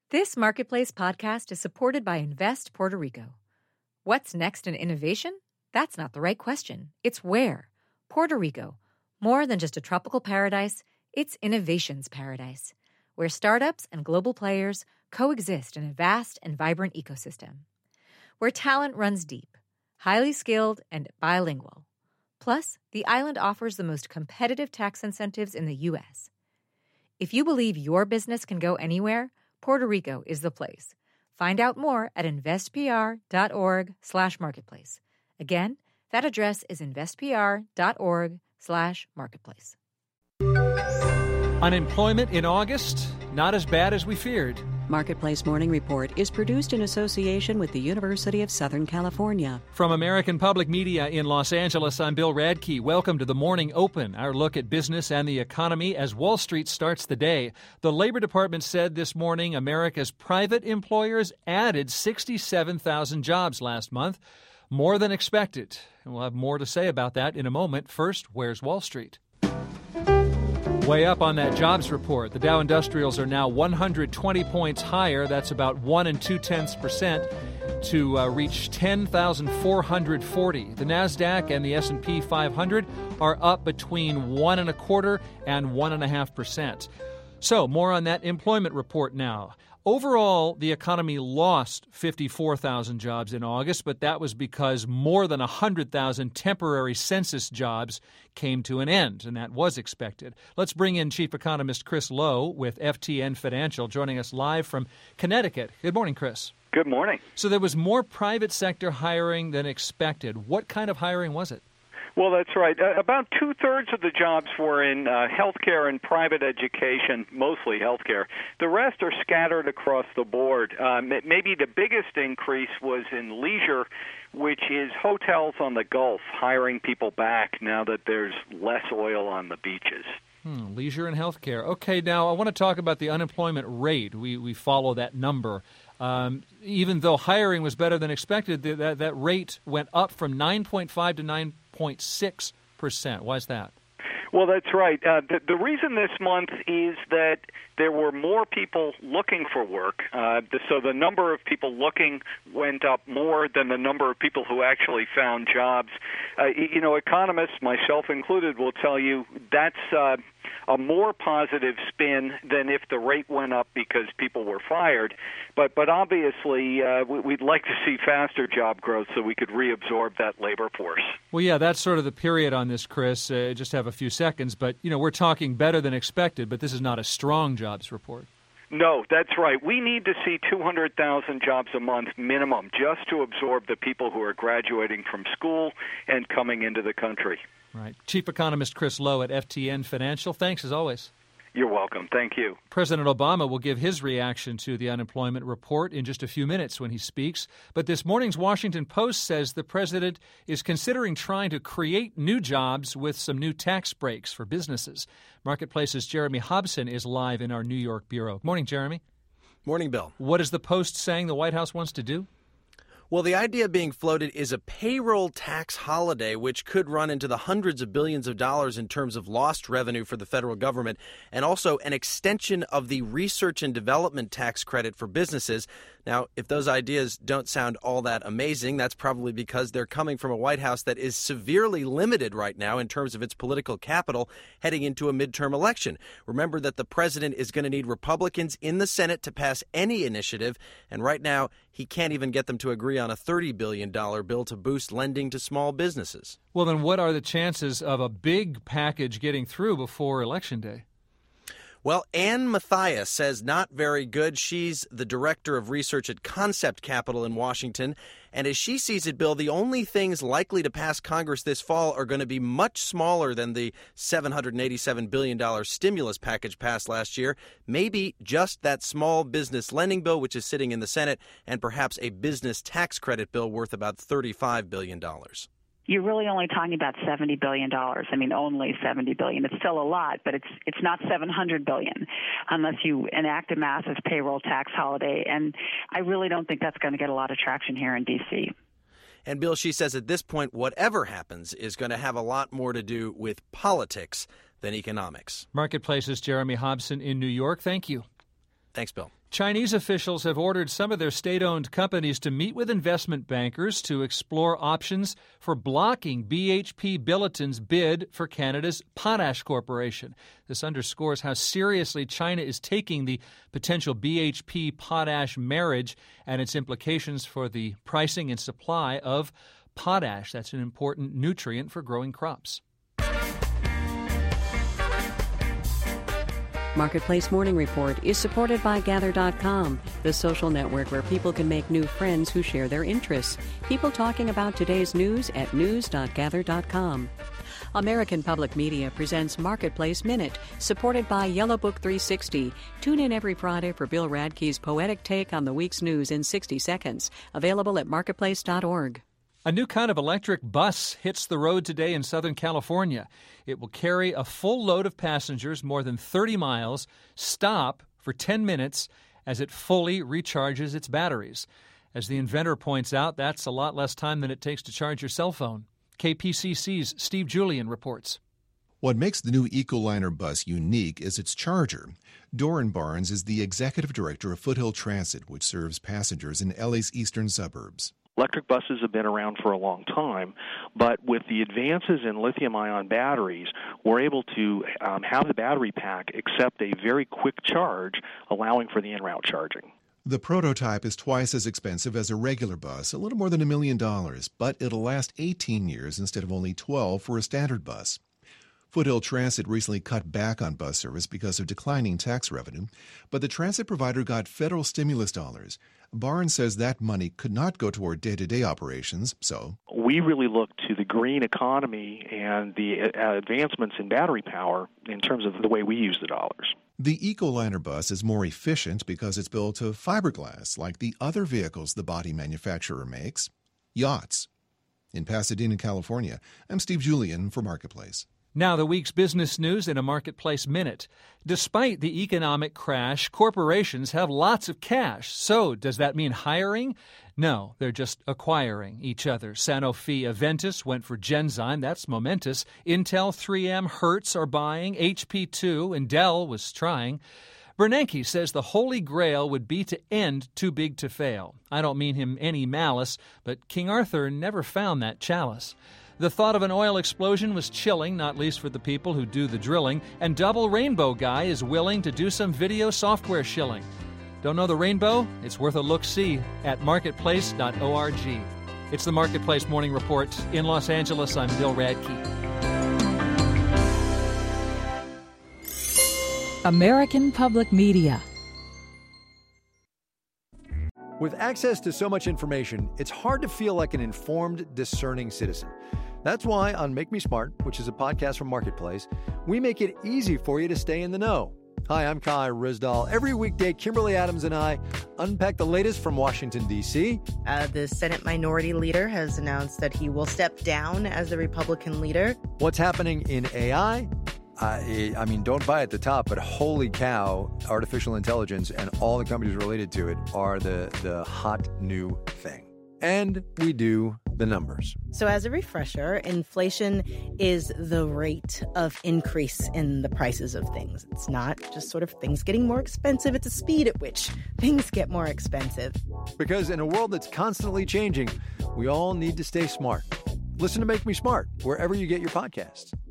This Marketplace podcast is supported by Invest Puerto Rico. What's next in innovation? That's not the right question. It's where. Puerto Rico. More than just a tropical paradise, it's innovation's paradise, where startups and global players coexist in a vast and vibrant ecosystem. Where talent runs deep, highly skilled, and bilingual. Plus, the island offers the most competitive tax incentives in the U.S. If you believe your business can go anywhere, Puerto Rico is the place. Find out more at investpr.org/marketplace. Again, that address is investpr.org/marketplace. Unemployment in August, not as bad as we feared. Marketplace Morning Report is produced in association with the University of Southern California. From American Public Media in Los Angeles, I'm Bill Radke. Welcome to the Morning Open, our look at business and the economy as Wall Street starts the day. The Labor Department said this morning America's private employers added 67,000 jobs last month, more than expected. And we'll have more to say about that in a moment. First, where's Wall Street? Way up on that jobs report. The Dow Industrials are now 120 points higher. That's about 1 2/10% to reach 10,440. The Nasdaq and the S&P 500 are up between 1.25% and 1.5%. So, more on that employment report now. Overall, the economy lost 54,000 jobs in August, but that was because more than 100,000 temporary census jobs came to an end, and that was expected. Let's bring in Chief Economist Chris Lowe with FTN Financial, joining us live from Connecticut. Good morning, Chris. Good morning. So there was more private sector hiring than expected. What kind of hiring was it? Well, that's right. About two-thirds of the jobs were in healthcare and private education, mostly healthcare. The rest are scattered across the board. Maybe the biggest increase was in leisure, which is hotels on the Gulf hiring people back now that there's less oil on the beaches. Leisure and healthcare. Okay, now I want to talk about the unemployment rate. We follow that number. Even though hiring was better than expected, that rate went up from 9.5 to 9.6%. Why is that? Well, that's right. The reason this month is that there were more people looking for work. So the number of people looking went up more than the number of people who actually found jobs. Economists, myself included, will tell you that's a more positive spin than if the rate went up because people were fired. But obviously, we'd like to see faster job growth so we could reabsorb that labor force. Well, yeah, that's sort of the period on this, Chris. Just have a few seconds. But, we're talking better than expected, but this is not a strong jobs report. No, that's right. We need to see 200,000 jobs a month minimum just to absorb the people who are graduating from school and coming into the country. Right. Chief Economist Chris Lowe at FTN Financial. Thanks, as always. You're welcome. Thank you. President Obama will give his reaction to the unemployment report in just a few minutes when he speaks. But this morning's Washington Post says the president is considering trying to create new jobs with some new tax breaks for businesses. Marketplace's Jeremy Hobson is live in our New York bureau. Morning, Jeremy. Morning, Bill. What is the Post saying the White House wants to do? Well, the idea being floated is a payroll tax holiday, which could run into the hundreds of billions of dollars in terms of lost revenue for the federal government, and also an extension of the research and development tax credit for businesses. Now, if those ideas don't sound all that amazing, that's probably because they're coming from a White House that is severely limited right now in terms of its political capital heading into a midterm election. Remember that the president is going to need Republicans in the Senate to pass any initiative, and right now he can't even get them to agree on a $30 billion bill to boost lending to small businesses. Well, then what are the chances of a big package getting through before Election Day? Well, Ann Mathias says not very good. She's the director of research at Concept Capital in Washington. And as she sees it, Bill, the only things likely to pass Congress this fall are going to be much smaller than the $787 billion stimulus package passed last year. Maybe just that small business lending bill, which is sitting in the Senate, and perhaps a business tax credit bill worth about $35 billion. You're really only talking about $70 billion. I mean, only $70 billion. It's still a lot, but it's not $700 billion unless you enact a massive payroll tax holiday. And I really don't think that's going to get a lot of traction here in D.C. And, Bill, she says at this point, whatever happens is going to have a lot more to do with politics than economics. Marketplace's Jeremy Hobson in New York. Thank you. Thanks, Bill. Chinese officials have ordered some of their state-owned companies to meet with investment bankers to explore options for blocking BHP Billiton's bid for Canada's Potash Corporation. This underscores how seriously China is taking the potential BHP potash marriage and its implications for the pricing and supply of potash. That's an important nutrient for growing crops. Marketplace Morning Report is supported by Gather.com, the social network where people can make new friends who share their interests. People talking about today's news at news.gather.com. American Public Media presents Marketplace Minute, supported by Yellow Book 360. Tune in every Friday for Bill Radke's poetic take on the week's news in 60 seconds. Available at marketplace.org. A new kind of electric bus hits the road today in Southern California. It will carry a full load of passengers more than 30 miles, stop for 10 minutes as it fully recharges its batteries. As the inventor points out, that's a lot less time than it takes to charge your cell phone. KPCC's Steve Julian reports. What makes the new Ecoliner bus unique is its charger. Doran Barnes is the executive director of Foothill Transit, which serves passengers in LA's eastern suburbs. Electric buses have been around for a long time, but with the advances in lithium-ion batteries, we're able to have the battery pack accept a very quick charge, allowing for the en-route charging. The prototype is twice as expensive as a regular bus, a little more than $1 million, but it'll last 18 years instead of only 12 for a standard bus. Foothill Transit recently cut back on bus service because of declining tax revenue, but the transit provider got federal stimulus dollars. Barnes says that money could not go toward day-to-day operations, so we really look to the green economy and the advancements in battery power in terms of the way we use the dollars. The Ecoliner bus is more efficient because it's built of fiberglass, like the other vehicles the body manufacturer makes, yachts. In Pasadena, California, I'm Steve Julian for Marketplace. Now the week's business news in a Marketplace Minute. Despite the economic crash, corporations have lots of cash. So does that mean hiring? No, they're just acquiring each other. Sanofi Aventis went for Genzyme. That's momentous. Intel, 3M, Hertz are buying. HP too, and Dell was trying. Bernanke says the holy grail would be to end Too Big to Fail. I don't mean him any malice, but King Arthur never found that chalice. The thought of an oil explosion was chilling, not least for the people who do the drilling, and Double Rainbow Guy is willing to do some video software shilling. Don't know the rainbow? It's worth a look-see at marketplace.org. It's the Marketplace Morning Report. In Los Angeles, I'm Bill Radke. American Public Media. With access to so much information, it's hard to feel like an informed, discerning citizen. That's why on Make Me Smart, which is a podcast from Marketplace, we make it easy for you to stay in the know. Hi, I'm Kai Rizdal. Every weekday, Kimberly Adams and I unpack the latest from Washington, D.C. The Senate Minority Leader has announced that he will step down as the Republican leader. What's happening in AI? I mean, don't buy at the top, but holy cow, artificial intelligence and all the companies related to it are the hot new thing. And we do the numbers. So as a refresher, inflation is the rate of increase in the prices of things. It's not just sort of things getting more expensive. It's the speed at which things get more expensive. Because in a world that's constantly changing, we all need to stay smart. Listen to Make Me Smart wherever you get your podcasts.